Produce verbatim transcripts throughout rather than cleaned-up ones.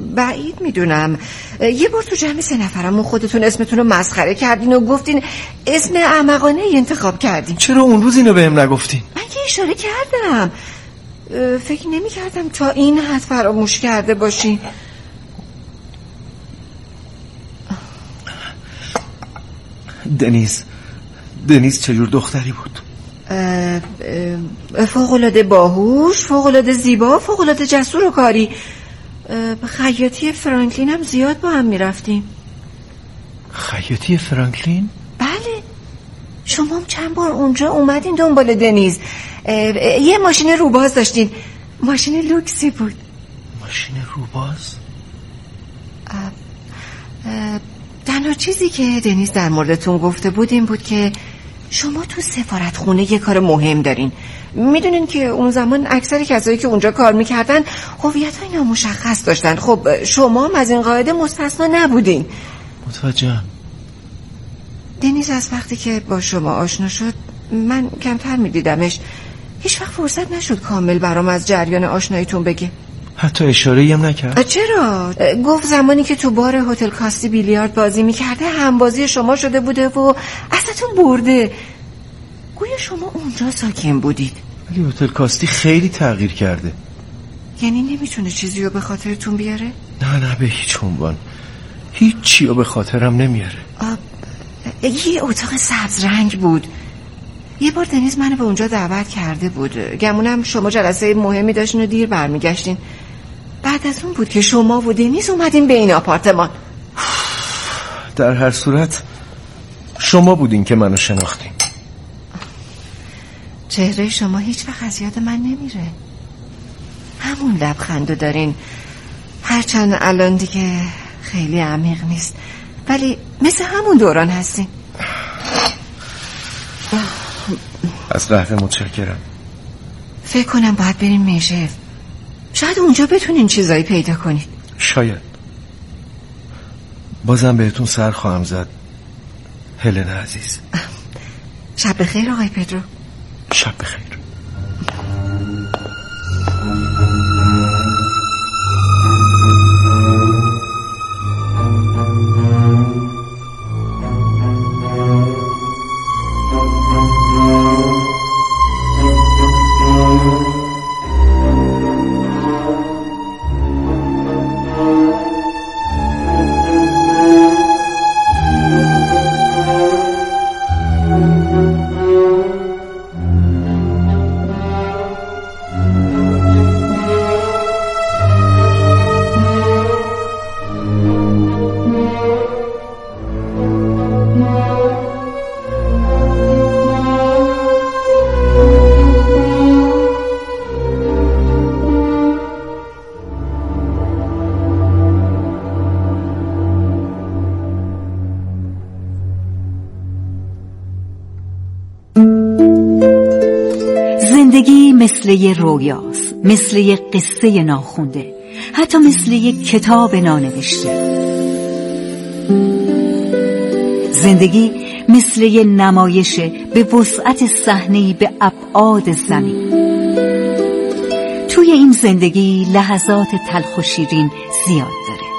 بعید میدونم. یه بار تو جمع سه نفرمون خودتون اسمتون رو مسخره کردین و گفتین اسم احمقانه انتخاب کردین. چرا اون روز اینو بهم نگفتین؟ من که اشاره کردم. فکر نمی کردم تا این حد فراموش کرده باشین. دنیز دنیز چجور دختری بود؟ فوق‌العاده باهوش، فوق‌العاده زیبا، فوق‌العاده جسور و کاری. خیاطی فرانکلین هم زیاد با هم میرفتیم. خیاطی فرانکلین؟ بله، شما هم چند بار اونجا اومدین دنبال دنیز. یه ماشین روباز داشتین، ماشین لوکسی بود. ماشین روباز؟ تنها چیزی که دنیز در موردتون گفته بود این بود که شما تو سفارت خونه یه کار مهم دارین. میدونین که اون زمان اکثر کسایی که اونجا کار میکردن هویت‌های نامشخص داشتن. خب شما هم از این قاعده مستثنا نبودین. متوجهم. دنیز از وقتی که با شما آشنا شد من کمتر میدیدمش. هیچ وقت فرصت نشد کامل برام از جریان آشناییتون بگه. حتی اشاره‌ای هم نکرد؟ چرا؟ گفت زمانی که تو بار هتل کاستی بیلیارد بازی میکرده همبازی شما شده بوده و ازتون برده. گویا شما اونجا ساکن بودید. ولی هتل کاستی خیلی تغییر کرده. یعنی نمیتونه چیزی رو به خاطرتون بیاره؟ نه نه به هیچ عنوان. هیچ چی رو به خاطرم نمیاره. یه اتاق سبز رنگ بود. یه بار دنیز منو به اونجا دعوت کرده بود. گمونم شما جلسه مهمی داشتین و دیر برمیگشتین. بعد از اون بود که شما و دنیز اومدین به این آپارتمان. در هر صورت شما بودین که منو شناختین. چهره شما هیچ وقت از یاد من نمیره. همون لبخندو دارین، هرچند الان دیگه خیلی عمیق نیست، ولی مثل همون دوران هستین. از قهوه متشکرم. فکر کنم باید بریم میشه. شاید اونجا بتونین چیزایی پیدا کنید. شاید. بازم بهتون سر خواهم زد هلن عزیز. شب بخیر آقای پدرو. شب بخیر. زندگی مثل یه رویاست، مثل یه قصه ناخونده، حتی مثل یه کتاب نانوشته. زندگی مثل یه نمایشه به وسعت صحنه‌ای به ابعاد زمین. توی این زندگی لحظات تلخ و شیرین زیاد داره.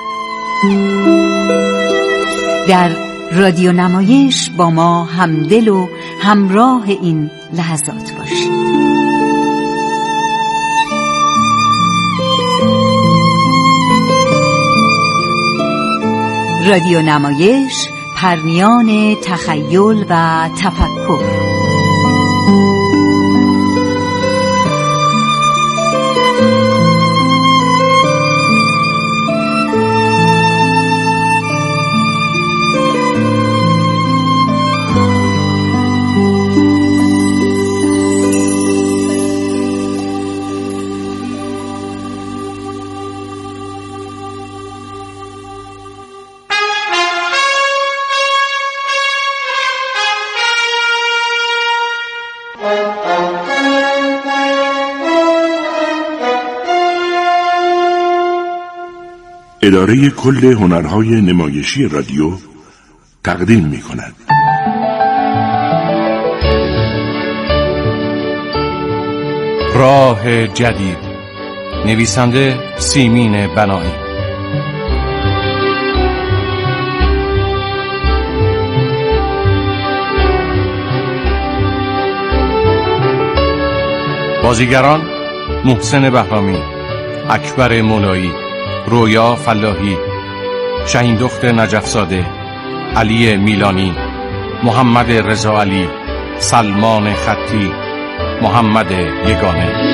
در رادیو نمایش با ما همدل و همراه این لحظات باشید. رادیو نمایش، پرنیان تخیل و تفکر. اداره کل هنرهای نمایشی رادیو تقدیم می کند. راه جدید، نویسنده سیمین بنایی، بازیگران: محسن بهرامی، اکبر مولایی، رویا فلاحی، شهین دخت نجفزاده، علی میلانی، محمد رضا علی، سلمان خطی، محمد یگانه.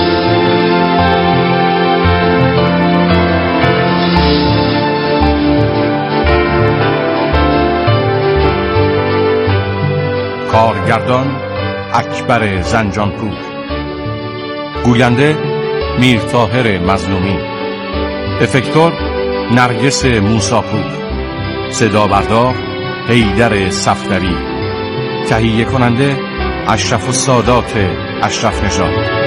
کارگردان: اکبر زنجانپور. گوینده: میر طاهر مظلومی. افکتور: نرگس موساپور. صدا بردار: حیدر صفدری. تهیه کننده: اشرف السادات اشرف نژاد.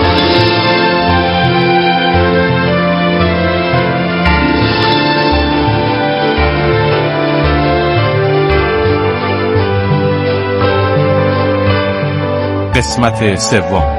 قسمت سوم.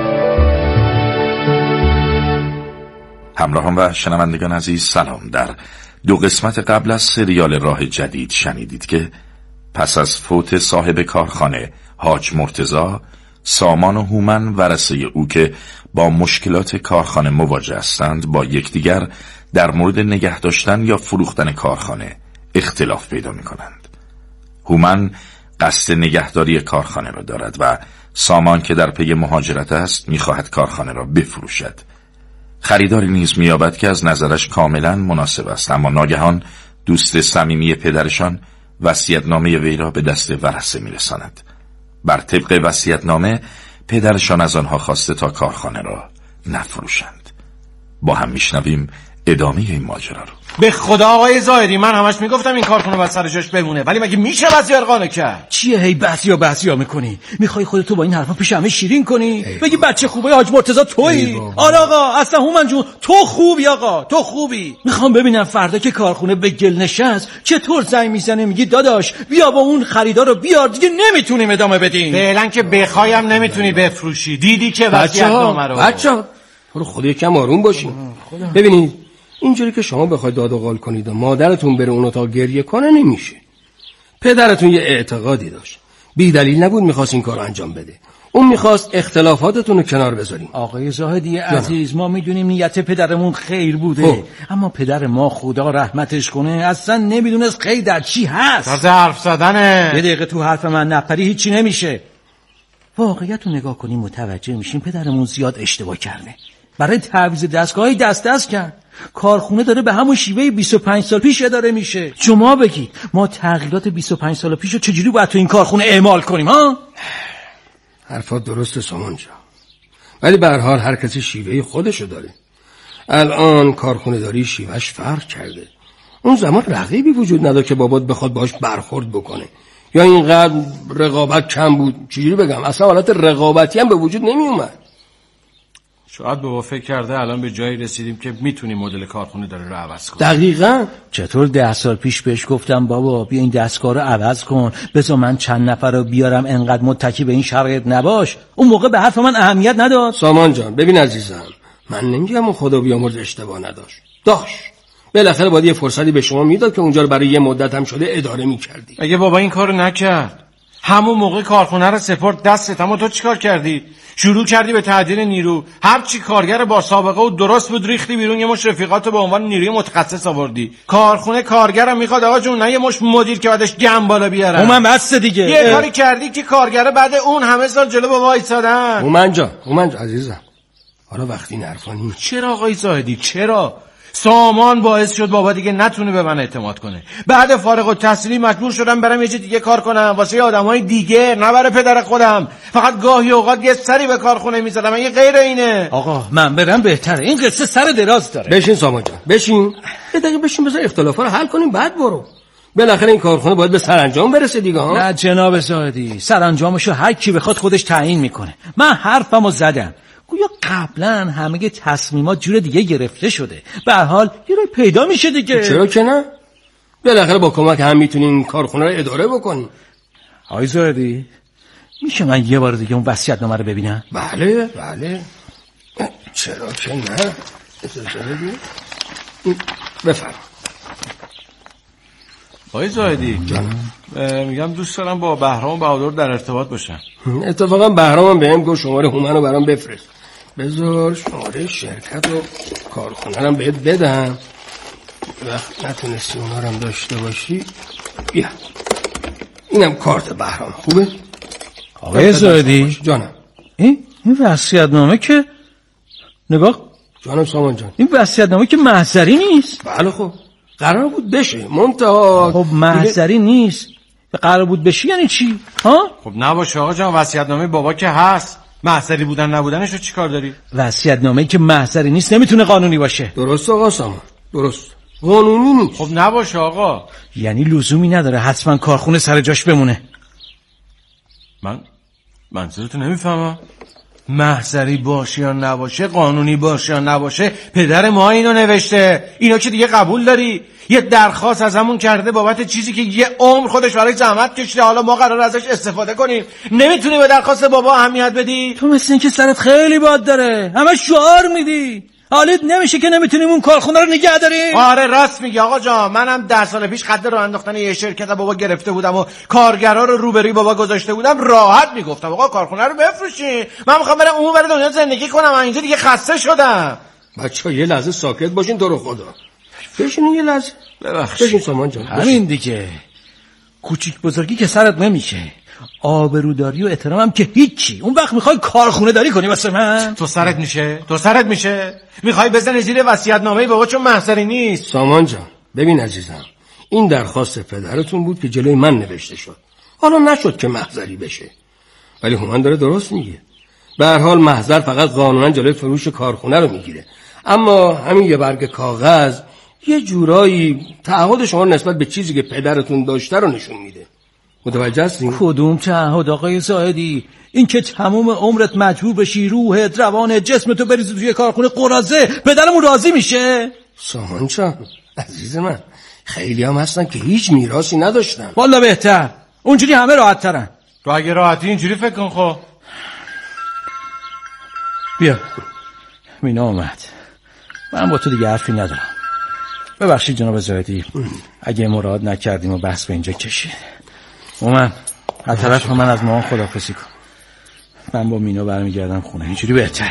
همراهان و شنوندگان عزیز سلام. در دو قسمت قبل از سریال راه جدید شنیدید که پس از فوت صاحب کارخانه حاج مرتضی، سامان و هومن ورثه او که با مشکلات کارخانه مواجه هستند با یکدیگر در مورد نگه داشتن یا فروختن کارخانه اختلاف پیدا می کنند. هومن قصد نگهداری کارخانه را دارد و سامان که در پی مهاجرت است می‌خواهد کارخانه را بفروشد. خریداری نیز می‌یابد که از نظرش کاملا مناسب است، اما ناگهان دوست صمیمی پدرشان وصیت‌نامه وی را به دست ورثه می‌رساند. بر طبق وصیت‌نامه پدرشان از آنها خواسته تا کارخانه را نفروشند. با هم میشنویم ادامه این ماجرا رو. به خدا آقای زاهدی، من همش میگفتم این کارخونه باید سر جاش بمونه، ولی مگه میشه بسیار قانع کرد؟ چیه هی بسیا بسیا میکنی؟ میخوای خودتو با این حرفا پیش همه شیرین کنی؟ بگی بچه خوبه حاج مرتضی تویی؟ آره آقا، اصلا هومن جون تو خوبی آقا، تو خوبی. میخوام ببینم فردا که کارخونه به گل نشست چطور زنگ میزنه میگی داداش بیا با اون خریدار رو بیار، دیگه نمیتونیم ادامه بدیم. فعلا که بخوایم نمیتونی بفروشی. دیدی که وصیت‌نامه رو. بچه‌ها برو خدا یکم آروم باشین. ببینید اینجوری که شما بخواید داد و قال کنید و مادرتون بره اون اتاق گریه کنه نمیشه. پدرتون یه اعتقادی داشت، بی دلیل نبود میخواست این کار رو انجام بده. اون میخواست اختلافاتتون رو کنار بذاریم. آقای زاهدی عزیز، ما میدونیم نیت پدرمون خیر بوده، اوه. اما پدر ما خدا رحمتش کنه اصلا نمیدونست خیر در چی هست. تازه حرف زدنه. یه دقیقه تو حرف من نپری هیچی نمیشه. واقعیت رو نگاه کنیم متوجه میشیم پدرمون زیاد اشتباه کرده. برای تعویض دستگاهی دست دست کرد. کارخونه داره به همون شیوه بیست و پنج سال پیش اداره میشه. شما بگید ما تغییرات بیست و پنج سال پیش رو چجوری باید تو این کارخونه اعمال کنیم ها؟ حرفات درسته سامان جان، ولی به هر حال هر کسی شیوه خودشو داره. الان کارخونه داری شیوهش فرق کرده. اون زمان رقیبی وجود نداره که بابات بخواد باش برخورد بکنه، یا اینقدر رقابت کم بود. چجوری بگم، اصلا حالت رقابتی هم به وجود نمی اومد. شاید بابا فکر کرده الان به جایی رسیدیم که میتونیم مدل کارخونه داره رو عوض کنیم. دقیقاً. چطور ده سال پیش بهش گفتم بابا بیا این دستگاه رو عوض کن، بذار من چند نفر رو بیارم، انقدر متکی به این شرایط نباش. اون موقع به حرف من اهمیت نداد. سامان جان ببین عزیزم، من نمیگم اون خدا بیامرز اشتباه نداشت، داشت. بالاخره باید یه فرصتی به شما میداد که اونجا رو برای یه مدت هم شده اداره میکردی. اگه بابا این کارو نکرد، همون موقع کارخونه رو سپرد دستت، اما تو چیکار کردی؟ شروع کردی به تعدیل نیرو. هر چی کارگر با سابقه و درست بود ریختی بیرون، یه مش رفیقاتو به عنوان نیروی متخصص آوردی. کارخونه کارگرم میخواد آقا جون، نه یه مش مدیر که بعدش گم بالا بیاره. اومن بس دیگه. یه کاری کردی که کارگره بعد اون همه سال جلو با وایسادن. اومن جان، اومن جان عزیزم، حالا وقتی این حرفا نیست. چرا آقای زاهدی چرا؟ سامان باعث شد بابا دیگه نتونه به من اعتماد کنه. بعد فارغ التحصیلی مجبور شدم برم یه چیز دیگه کار کنم واسه آدمای دیگه، نه برای پدر خودم. فقط گاهی اوقات یه سری به کارخونه می‌زدم. این غیر اینه. آقا من برم بهتره، این قصه سر دراز داره. بشین سامان جان، بشین. یه دقیقه بشین بذار اختلافا رو حل کنیم بعد برو. بالاخره این کارخونه باید به سرانجام برسه دیگه ها. نه جناب زاهدی، سرانجامشو هر کی بخواد خودش تعیین میکنه. من حرفمو زدم. گویا قبلا همه تصمیمات جور دیگه گرفته شده. به هر حال یه راه پیدا میشه دیگه. چرا که نه؟ بالاخره با کمک هم میتونیم کارخونه رو اداره بکنیم. آقای زاهدی میشه من یه بار دیگه اون وصیت‌نامه رو ببینم؟ بله بله، چرا که نه. اجازه بدید بفرمایید. آقای زاهدی جانم میگم دوست دارم با بهرام بهادر در ارتباط باشم. اتفاقا بهرامم بهم گفت شماره هومن رو برام بفرست. بذار شماره شرکت و کارخونه رو بهت بدم، وقت نتونستی اونا رو هم داشته باشی. بیا اینم کارت بهرام. خوبه؟ آقای زاهدی جانم این این وصیت‌نامه که نگاه جانم سامان جان، این وصیت‌نامه که محضری نیست. بله خب قرار بود بشه منتها خب محضری نیست. قرار بود بشه یعنی چی؟ ها؟ خب نباشه آقا جان، وصیت‌نامه بابا که هست، محضری بودن نبودنش رو چیکار داری؟ وصیت‌نامه‌ای که محضری نیست نمیتونه قانونی باشه. درست آقا سامان، درست، قانونی نیست. خب نباشه آقا. یعنی لزومی نداره حتما کارخونه سر جاش بمونه. من منظورتو نمیفهمم. محضری باشه یا نباشه، قانونی باشه یا نباشه، پدر ما اینو نوشته. اینو که دیگه قبول داری؟ یه درخواست از همون کرده بابت چیزی که یه عمر خودش برای زحمت کشیده، حالا ما قرار ازش استفاده کنیم. نمیتونی به درخواست بابا اهمیت بدی؟ تو مثل این که سرت خیلی باد داره، همه شعار میدی. حالیت نمیشه که نمیتونیم اون کارخونه رو نگه داریم؟ آره راست میگی آقا جان. منم ده سال پیش خط راه انداختن یه شرکت بابا گرفته بودم و کارگرا رو روبروی بابا گذاشته بودم، راحت میگفتم آقا کارخونه رو بفروشین، من میخوام برم اون ور دنیا زندگی کنم، من اینجا دیگه خسته شدم. بچه‌ها یه لحظه ساکت باشین تو رو خدا. بشین یه لحظه. ببخشید. بشین سامان جان. همین دیگه. کوچیک بزرگی که سرت نمیشه. آبروداری و احترامم که هیچی. اون وقت میخوای کارخونه داری کنی واسه من؟ تو سرت میشه؟ تو سرت میشه؟ میخوای بزنی زیر وصیت‌نامه بابا چون محضری نیست؟ سامان جان ببین عزیزم، این درخواست پدرتون بود که جلوی من نوشته شد. حالا نشد که محضری بشه. ولی هومن داره درست میگه. به هر حال محضر فقط قانونا جلوی فروش کارخونه رو میگیره. اما همین یه برگ کاغذ یه جورایی تعهد شما نسبت به چیزی که پدرتون داشته رو نشون میده. متوجه هستین؟ کدوم تعهد آقای زاهدی؟ این که تمام عمرت مجبور بشی روحت، روانت، جسمتو بریزی توی کارخونه قراضه، پدرمون راضی میشه؟ سامان جان عزیز من، خیلی هم هستن که هیچ میراثی نداشتن. والا بهتر، اونجوری همه راحت ترن. تو اگه راحتی اینجوری فکر کن. خب بیا مینا اومد، من با تو دیگه حرفی ندارم. ببخشید جناب زاهدی اگه مراد نکردیم و بحث به اینجا کشید. اومد از طرف من از مامان خداحافظی کن، من با مینا برمیگردم خونه، اینجوری بهتره.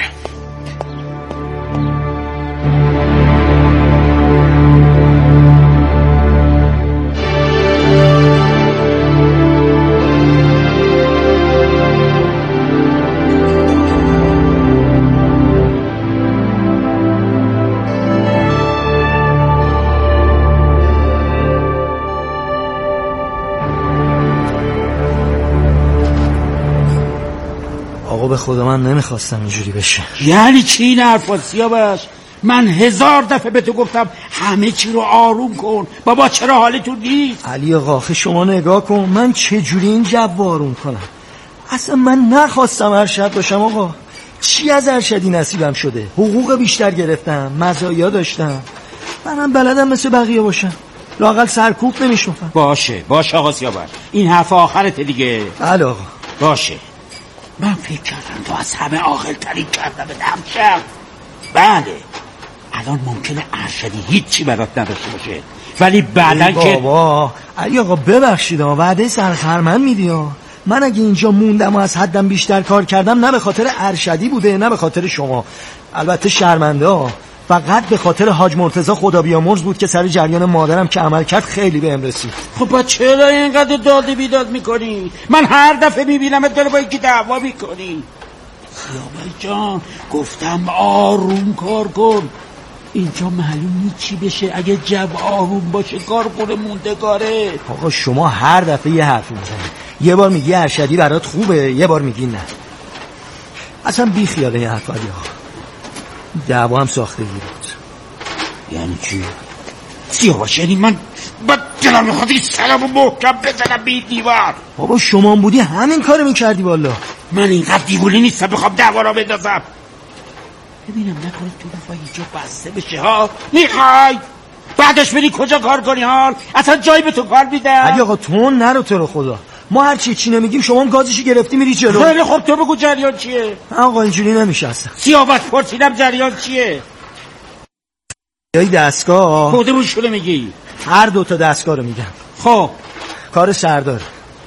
به خدا من نمیخواستم اینجوری بشه. یعنی چی این حرفا سیاوش؟ من هزار دفعه به تو گفتم همه چی رو آروم کن. بابا چرا حالتون نیست؟ علی آقا شما نگاه کن، من چجوری این جو آروم کنم؟ اصلا من نخواستم ارشد باشم آقا. چی از ارشدی نصیبم شده؟ حقوق بیشتر گرفتم، مزایا داشتم، منم بلدم مثل بقیه باشم، لااقل سرکوب نمیشوفم. باشه باشه آقا سیاوش، این حرف آخرت دیگه. بله آقا باشه. من فکر کردم تو از همه عاقل ترین کردم همشم. بله الان ممکنه ارشدی هیچی برات نداشته باشه، ولی بعدن که بابا علی آقا ببخشید وعده سرخرمن میدی ها. من اگه اینجا موندم و از حدم بیشتر کار کردم نه به خاطر ارشدی بوده نه به خاطر شما، البته شرمنده ها، فقط به خاطر حاج مرتضی خدا بیامرز بود که سر جریان مادرم که عمل کرد خیلی بهم رسید. خب با چرا اینقدر داد بیداد میکنی؟ من هر دفعه میبینمت داره با یکی دعوا میکنی. سیاوش جان گفتم آروم کار کن، اینجا معلوم نیست چی بشه. اگه جو آروم باشه کارخونه موندگاره. آقا شما هر دفعه یه حرف میزنی، یه بار میگی ارشدی برات خوبه، یه بار میگی نه. اصلا بی خیال این حرف علی آقا، دعوا هم ساختگی بود. یعنی چی؟ سیاوش یعنی من با دلم میخواد این سلامو محکم بزنم به این دیوار. بابا شما بودی همین کارو میکردی والا. من اینقدر دیوونه نیستم بخوام دعوا را بندازم. ببینم نکنه تو دفعه اینجا بسته بشه ها. میخوای بعدش بری کجا کار کنی ها؟ اصلا جایی به تو کار میدم. علی آقا تو نرو تو رو خدا، ما هر چی چی نمیگیم شما هم گازشی گرفتی میری جلو. خیلی خب تو بگو جریان چیه؟ آقا اینجوری نمیشه اصلا. سیاوش پرسیدم جریان چیه؟ یای دستگاه خودمون شده میگی؟ هر دو تا دستگاه رو میگم. خب کار سردار.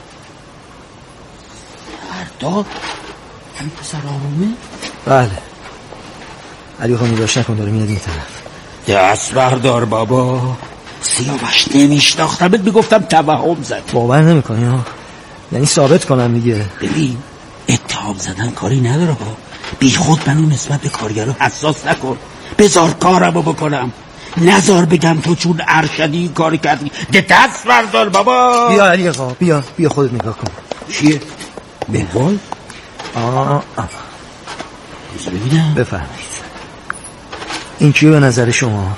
سردار؟ همین پسر آرومه؟ بله. علی خانی داشت نکن، داره میاد این طرف. دست بردار بابا. سیاوش نمیشناختمت، میگفتم توهم زد. باور نمیکنی ها؟ یعنی ثابت کنم دیگه. ببین اتهام زدن کاری نداره ها، بی خود منو نسبت به کارگرها حساس نکن. بذار کارمو بکنم، نذار بگم تو چون ارشدی کاری کردی. ده دست بردار بابا. بیا علی آقا، بیا بیا خودت نگاه کن. چیه؟ بگوال؟ آه آه بذار ببینم. بفرمایید. این کیه به نظر شما؟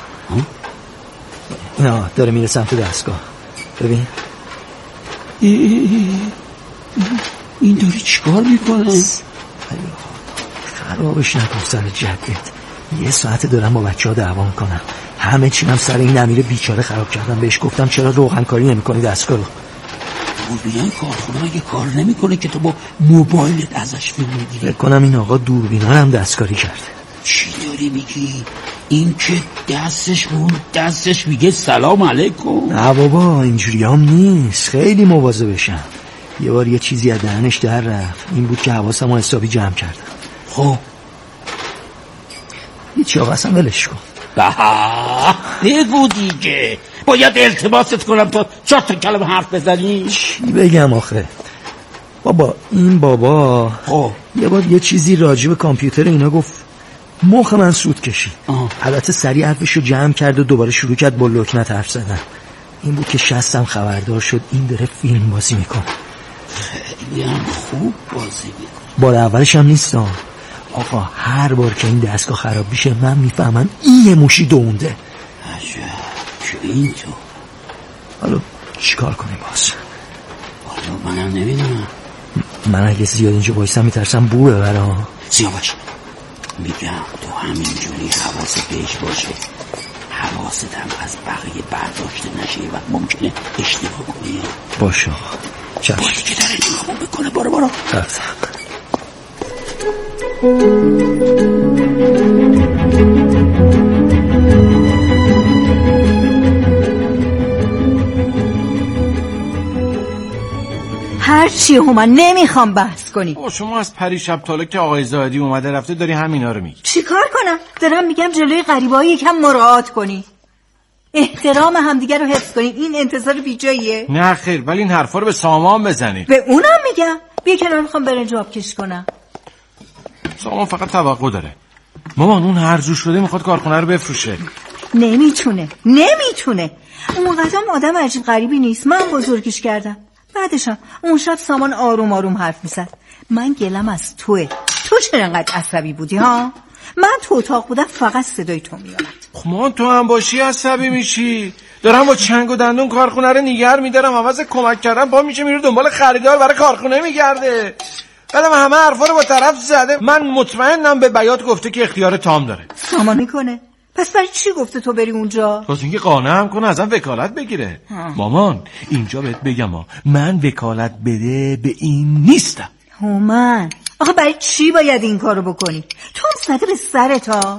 نه داره میره سمت دستگاه. ببین ای ای ای. این داری چیکار میکنه؟ خرابش نکن سر جدت. یه ساعت دارم با بچه ها دعوا میکنم، همه چی هم سر این امیر بیچاره خراب کردم. بهش گفتم چرا روغن کاری نمی کنی دستگاه رو. دوربین کارخونه اگه کار نمیکنه که تو با موبایلت ازش فیلم میگیری. فکر کنم این آقا دوربینا هم دستکاری کرده. چی داری میگی؟ این که دستش بود دستش میگه سلام علیکم. نه بابا اینجوری هم نیست، خیلی مواظب بشم. یه بار یه چیزی از دهنش در رفت، این بود که حواسم رو حسابی جمع کردم. خب هیچی آقا اصلا ولش کن. بگو دیگه، باید التماست کنم تا چهار تا کلمه حرف بزنی؟ چی بگم آخه بابا؟ این بابا خب یه بار یه چیزی راجع به کامپیوتر اینا گفت، مخ من سود کشید. البته سریع حرفشو جمع کرد و دوباره شروع کرد با لکنت حرف زدن. این بود که شستم خبردار شد این داره فیلم بازی میکنه. خیلی هم خوب بازی میکنه. بار اولش هم نیستم آقا، هر بار که این دستگاه خراب میشه من میفهمم این موشی دونده. عجب که این تو. حالا چیکار کنیم باز؟ حالا منم نمیدونم. من اگه زیاد اینجا بایستم میترسم بو ببره. سیاوش میگم تو همینجوری حواست بهش باشه، حواست هم از بقیه برداشته نشه و ممکنه اشتباه کنی. باشه چشم. بایی که داره نگاه بکنه. بارو بارو هر چی همان نمیخوام بحث کنی. او شما از پریشب تالا که آقای زاهدی اومده رفته داری همینا رو میگی. چی کار کنم؟ دارم میگم جلوی غریبه‌ها یکم مراعات کنی، احترام همدیگه رو حفظ کنی. این انتظار بیجاییه؟ نه خیر، ولی این حرفا رو به سامان بزنی. به اونم میگم بیا کنار، میخوام برنج آب کش کنم. سامان فقط توقع داره. مامان اون هرزو شده میخواد کارخونه رو بفروشه. نمیتونه نمیتونه اون قدم آدم عجیب غریبی نیست. من بزرگش کردم. بعدشم اون شب سامان آروم آروم حرف میزد. من گلم از توه. تو چرا انقدر عصبی بودی ها؟ من تو اتاق بودم فقط صدای تو میاد. خب مامان تو هم باشی عصبی میشی. دارم با چنگ و دندون کارخونه رو نگر میدارم، عوض کمک کردم پا میشه میره دنبال خریدار برای کارخونه میگرده. بعدم همه حرفا رو با طرف زده. من مطمئنم به بیات گفته که اختیار تام داره. سامان میکنه. پس برای چی گفته تو بری اونجا؟ واسه اینکه قانعم کنه ازم وکالت بگیره. ها. مامان اینجا بهت بگم ها، من وکالت بده به این نیستم. هومن آخه برای چی باید این کارو بکنی؟ تو هم زده به سرت ها.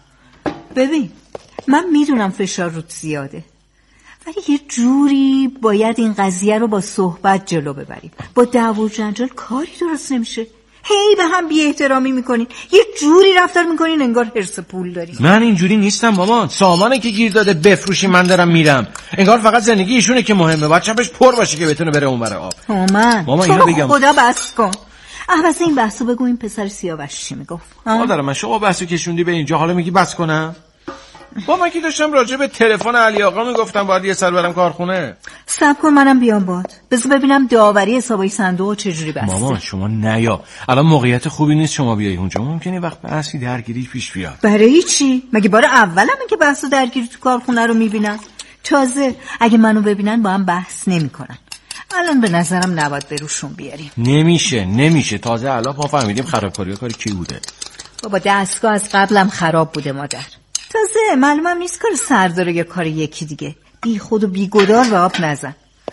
ببین من میدونم فشار رود زیاده، ولی یه جوری باید این قضیه رو با صحبت جلو ببریم. با دعوا و جنجال کاری درست نمیشه. هی به هم بی احترامی میکنین، یه جوری رفتار میکنین انگار حرص پول دارین. من اینجوری نیستم مامان. سامانه که گیر داده بفروشی من دارم میرم. انگار فقط زندگی ایشونه که مهمه، باید چپش پر باشه که بتونه بره اون بره آب. مامان مامان اینو بگم خدا بس کن. احواسه این بحثو بگو. این پسر سیاوش چی میگفت؟ مادر من شما بحثو کشوندی به اینجا، حالا میگی بس کنم؟ با من که داشتم راجع به تلفن علی آقا میگفتم باید یه سر برم کارخونه. صبر کن منم بیام باد. بذار ببینم داوری حسابای صندوق چجوری بسته. مامان شما نیا، الان موقعیت خوبی نیست شما بیای اونجا. ممکنه وقت بحثی درگیری پیش بیاد. برای چی؟ مگه بار اولمه که بحث و درگیری تو کارخونه رو میبینن؟ تازه اگه منو ببینن با هم بحث نمیکنن. الان به نظرم نباید به روشون بیاریم. نمیشه نمیشه تازه الان ما فهمیدیم خرابکاری کاری کی بوده. بابا دستگاه از قبلم خراب بوده مادر. تازه معلومم نیست کار سرداره یا کار یکی دیگه. بی خود و بی گدار و آب نزن.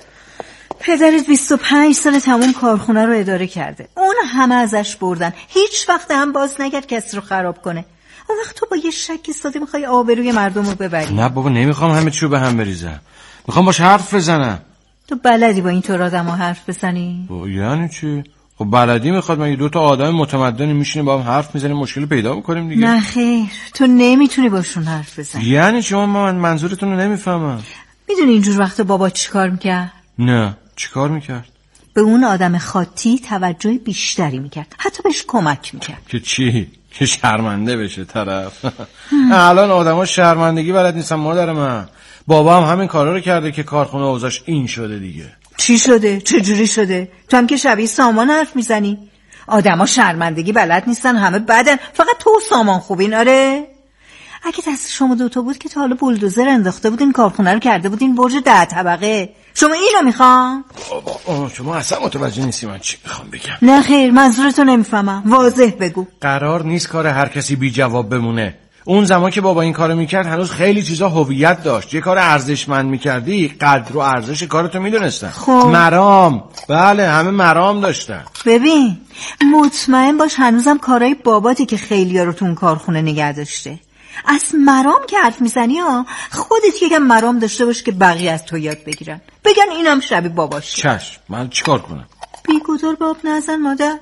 پدرت بیست و پنج سال تموم کارخونه رو اداره کرده. اون همه ازش بردن. هیچ وقت هم باز نگرد کسی رو خراب کنه. اون وقت تو با یه شک ساده میخوای آبروی مردم رو ببری. نه بابا نمیخوام همه چیو به هم بریزم. میخوام باش حرف بزنم. تو بلدی با اینطور آدم ها حرف بزنی؟ یعنی چی؟ خب بلدی میخواد مگه دوتا آدم متمدنی میشینیم با هم حرف میزنیم مشکل پیدا میکنیم دیگه؟ نه خیر، تو نمیتونی باشون حرف بزنی. یعنی شما من منظورتون رو نمیفهمم. میدونی اینجور وقت بابا چی کار میکرد؟ نه، چی کار میکرد؟ به اون آدم خاطی توجه بیشتری میکرد، حتی بهش کمک میکرد. که چی؟ که شرمنده بشه طرف. الان آدم ها شرمندگی بلد نیستن مادر من. بابا هم همین کارا رو کرده که کارخونه اوضاعش این شده دیگه. چی شده؟ چه جوری شده؟ تو هم که شبیه سامان حرف میزنی. آدما شرمندگی بلد نیستن، همه بدن، فقط تو سامان خوبین. آره اگه دست شما دوتا بود که تا حالا بولدوزر انداخته بودین کارخونه رو کرده بودین برج ده طبقه. شما این رو میخوام؟ شما اصلا متوجه نیستی من چی میخوام بگم. نه خیر، منظورتو نمیفهمم، واضح بگو. قرار نیست کار هر کسی بی جواب بمونه. اون زمان که بابا این کارو میکرد هنوز خیلی چیزا هویت داشت. یه کار ارزشمند میکردی قدر و ارزش کارتو میدونستن. خب مرام، بله همه مرام داشتن. ببین مطمئن باش هنوزم کارهای باباتی که خیلی‌ها رو تو اون کارخونه نگه داشته. از مرام که حرف میزنی ها، خودت یکم مرام داشته باش که بقیه از تو یاد بگیرن، بگن اینم شبیه باباشه. چشم، من چیکار کنم؟ بیگدار باب نزن مادر.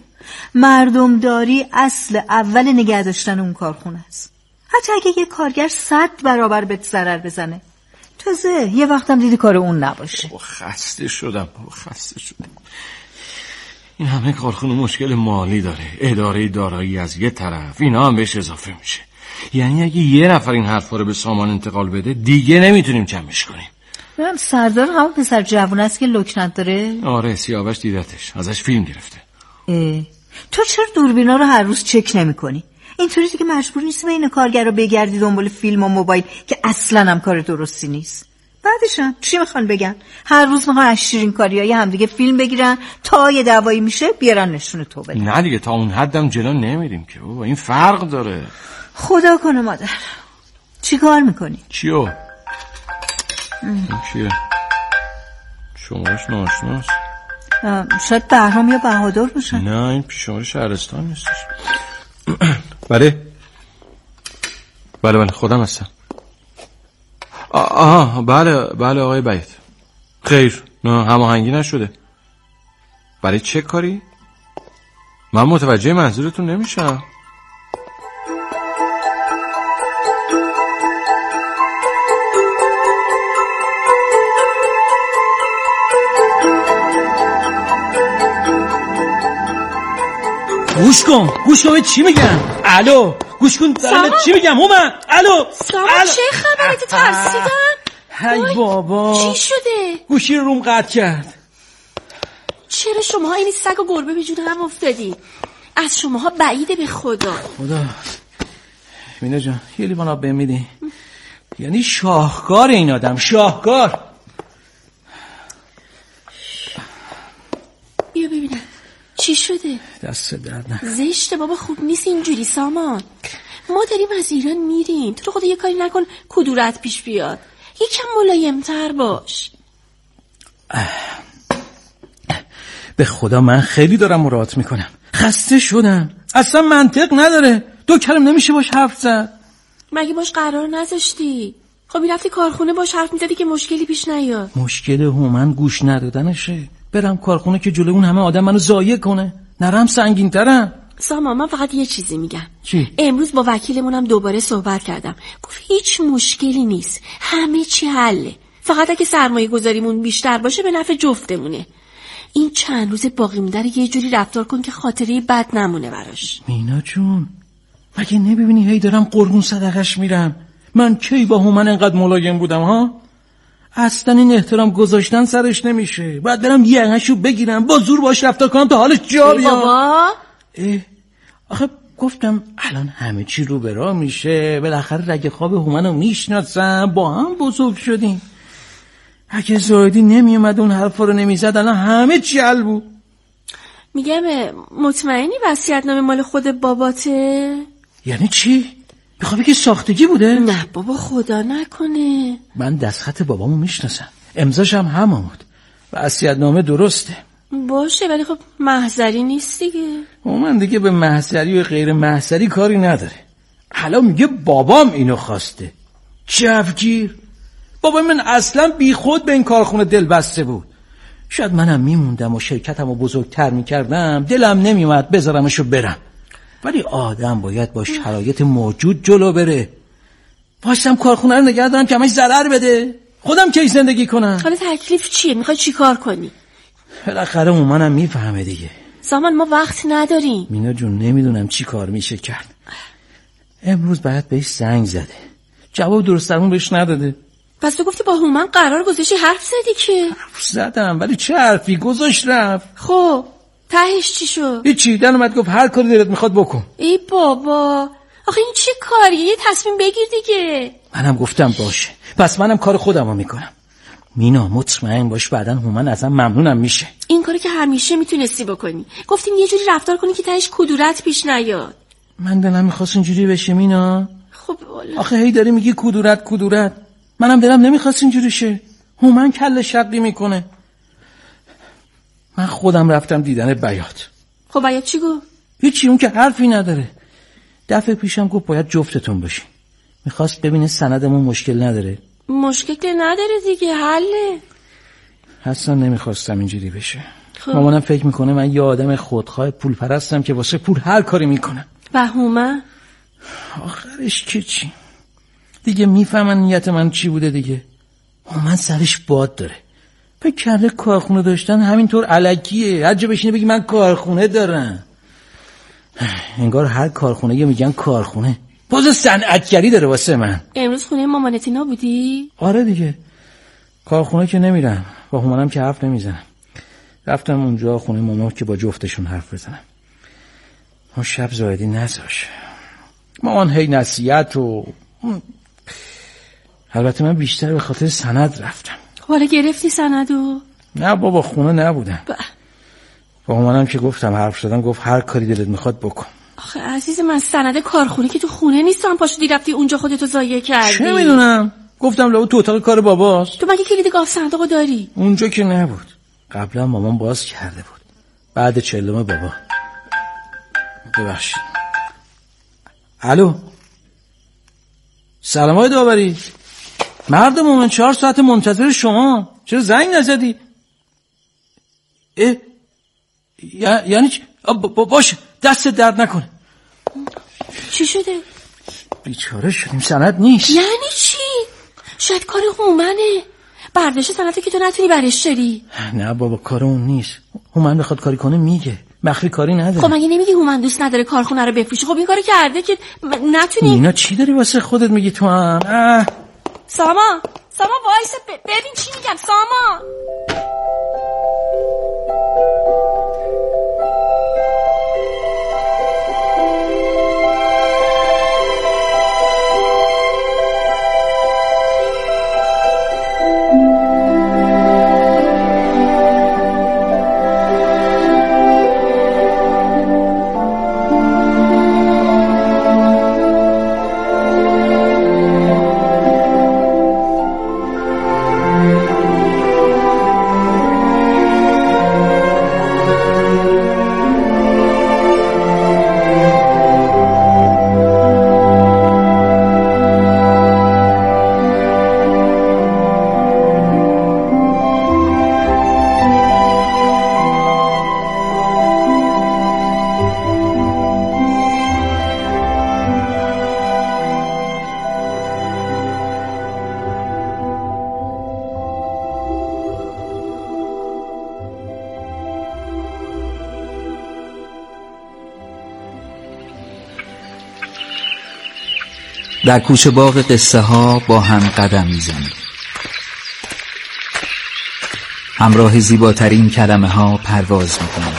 مردم داری اصل اول نگه داشتن اون کارخونه است. حتی اگه یه کارگر صد برابر بهت ضرر بزنه، تازه یه وقتم دیدی کار اون نباشه. خسته شدم بابا، خسته شدم. این همه کارخونه مشکل مالی داره، اداره دارایی از یه طرف، اینا هم بهش اضافه میشه. یعنی اگه یه نفر این حرفا رو به سامان انتقال بده دیگه نمیتونیم جمعش کنیم. من سردار همون پسر جوون است که لکنت داره؟ آره سیاوش دیدتش، ازش فیلم گرفته. اه. تو چرا دوربینا رو هر روز چک نمی کنی؟ اینطوری دیگه مجبور نیستی بین کارگر رو بگردی دنبال فیلم و موبایل که اصلا هم کار درستی نیست. بعدشم چی میخوان بگن؟ هر روز میخوان از شیرین کاریای هم دیگه فیلم بگیرن تا یه دعوایی میشه بیارن نشون تو بدن. نه دیگه تا اون حدم جلو نمیریم که بابا، این فرق داره. خدا کنه مادر. چی کار میکنی؟ چیو؟ این چیه؟ شمارش ناشناست. شاید بهرام یا بهادر باشن. نه این پیشمار شهرستان نیستش. بله بله بله خودم هستم. آها بله بله آقای بعید. خیر نه هماهنگی نشده. برای چه کاری؟ من متوجه منظورتون نمیشم. گوش کن گوش کن چی میگم. الو گوش کن دارم چی میگم هومن. الو سامان چه خبره؟ ترسیدم. هی بابا چی شده؟ گوشی روم قطع کرد. چرا شماها این سگ و گربه به جون هم افتادی؟ از شماها بعیده به خدا. خدا مینا جان یه لیوان آب بهم میدی؟ یعنی شاهکار این آدم، شاهکار. بیا ببینم چی شده؟ دست درد نه. زشته بابا، خوب نیست اینجوری سامان. ما داریم از ایران میریم، تو خدا یه کاری نکن کدورت پیش بیاد. یکم ملایم‌تر باش. به خدا من خیلی دارم مراعات میکنم. خسته شدم، اصلا منطق نداره. دو کلم نمیشه باش حرف زد. مگه باش قرار نذاشتی؟ خب میرفتی کارخونه باش حرف میزدی که مشکلی پیش نیاد. مشکل هومن گوش ندادنشه. برم کارخونه که جلوی اون همه آدم منو ضایع کنه، نرم سنگین ترم. سامان من فقط یه چیزی میگم. چی؟ امروز با وکیلمونم دوباره صحبت کردم، گفت هیچ مشکلی نیست، همه چی حله. فقط اگه سرمایه گذاریمون بیشتر باشه به نفع جفتمونه. این چند روز باقی مونده رو یه جوری رفتار کن که خاطره بد نمونه براش. مینا جون مگه نمیبینی هی دارم قربون صدقش میرم؟ من کی با هومن انقدر ملایم بودم ها؟ اصلا این احترام گذاشتن سرش نمیشه. باید برم یقهشو بگیرم با زور باش رفتار کنم تا حالش جا بیاد. بابا اه آخه گفتم الان همه چی رو به راه میشه. بالاخره رگ خواب هومنو میشناسم، با هم بزرگ شدیم. اگه زاهدی نمیومد اون حرفا رو نمیزد الان همه چی حل بود. میگم مطمئنی وصیت‌نامه مال خود باباته؟ یعنی چی؟ بخواه بگی ساختگی بوده؟ نه بابا خدا نکنه. من دستخط بابامو میشناسم، امضاش هم همون بود. وصیت‌نامه درسته. باشه ولی خب محضری نیست دیگه. من دیگه به محضری و غیر محضری کاری نداره. حالا میگه بابام اینو خواسته. جوگیر بابا من اصلا بی خود به این کارخونه دل بسته بود. شاید منم میموندم و شرکتمو بزرگتر میکردم، دلم نمیومد بذارمشو برم. ولی آدم باید با شرایط موجود جلو بره. واسم کارخونه رو نگه دارم که همش ضرر بده؟ خودم کی زندگی کنم؟ حالا تکلیف چیه؟ میخوای چی کار کنی؟ بالاخره اومانم میفهمه دیگه. سامان ما وقت نداریم. مینا جون نمیدونم چی کار میشه کرد. امروز باید بهش زنگ زده، جواب درستمون بهش نداده. پس تو گفتی با هومن قرار گذاشتی حرف زدی که؟ حرف زدم ولی چه حرفی؟ گذاشت رفت. خب تهش چی شد؟ هیچی، دن اومد گفت هر کاری دلت میخواد بکن. ای بابا آخه این چه کاریه؟ یه تصمیم بگیر دیگه. منم گفتم باشه، پس منم کار خودمو میکنم. مینا مطمئن باش بعدن هومن ازم ممنونم میشه. این کاری که همیشه میتونستی بکنی. گفتیم یه جوری رفتار کنی که تهش کدورت پیش نیاد. من دلم میخواست اینجوری بشه مینا. خب والا آخه هی داری میگی کدورت کدورت، منم دلم نمیخواست اینجوری شه. هومن کله شقی میکنه. من خودم رفتم دیدن بیات. خب بیات چی گفت؟ هیچی، اون که حرفی نداره. دفعه پیشم گفت باید جفتتون باشین، میخواست ببینه سندمون مشکل نداره. مشکل نداره دیگه، حله. اصلا نمیخواستم اینجوری بشه. خب. مامانم فکر میکنه من یه آدم خودخواه پول پرستم که واسه پول هر کاری میکنم. و هومن؟ آخرش که چی؟ دیگه میفهمن نیت من چی بوده دیگه. هومن سرش باد داره، فکر کرده کارخونه داشتن همینطور الکیه. هرجا بشینه بگی من کارخونه دارم. انگار هر کارخونه یه میگن کارخونه. باز صنعتگری داره واسه من. امروز خونه مامانتی نبودی؟ آره دیگه، کارخونه که نمیرم، با هومنم که حرف نمیزنم. رفتم اونجا خونه مامان که با جفتشون حرف بزنم. اون شب زاهدی نذاش. مامان هی نصیحت و البته من بیشتر به خاطر سند رفتم. حالا گرفتی سندو؟ نه بابا، خونه نبودم. با, با هومنم که گفتم حرف شدم، گفت هر کاری دلت میخواد بکن. آخه عزیز من سند کارخونه که تو خونه نیستم، پاشو رفتی اونجا خودتو ضایع کردی. چه میدونم، گفتم لو تو اتاق کار باباست. تو مگه کلید گاف صندوقو داری؟ اونجا که نبود، قبلا مامان باز کرده بود بعد چلم بابا. ببخشید. الو، سلام های داوری. مردم من چهار ساعت منتظر شما، چرا زنگ نزدی؟ اه یعنی چی؟ باشه دست درد نکنه. چی شده؟ بیچاره شدیم، سند نیست. یعنی چی؟ شاید کار هومنه، برداشت سندی که تو نتونی برش داری. نه بابا، کار اون نیست. هومن بخواد کاری کنه میگه، مخفی کاری نداره. خب مگه نمیگی هومن دوست نداره کارخونه رو بفروشه؟ خب این کارو کرده که نتونی. اینا چی داری واسه خودت میگی تو هم؟ اه. سامان سامان وایسا ببین چی میگم. سامان در کوچه باغ قصه ها با هم قدم میزنیم. همراه زیباترین کلمه ها پرواز میکنیم.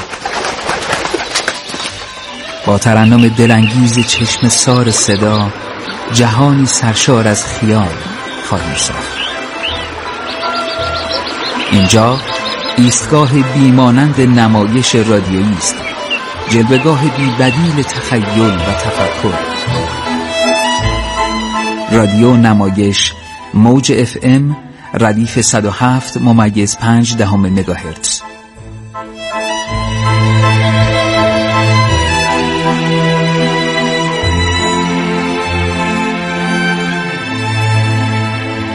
با ترنم دلانگیز چشم سار صدا جهانی سرشار از خیال خواهیم ساخت. اینجا ایستگاه بیمانند نمایش رادیویی است، جلوه‌گاه بی‌بدیل تخیل و تفکر. رادیو نمایش، موج اف ام ردیف صد و هفت ممیز پنج دهم مگاهرتز.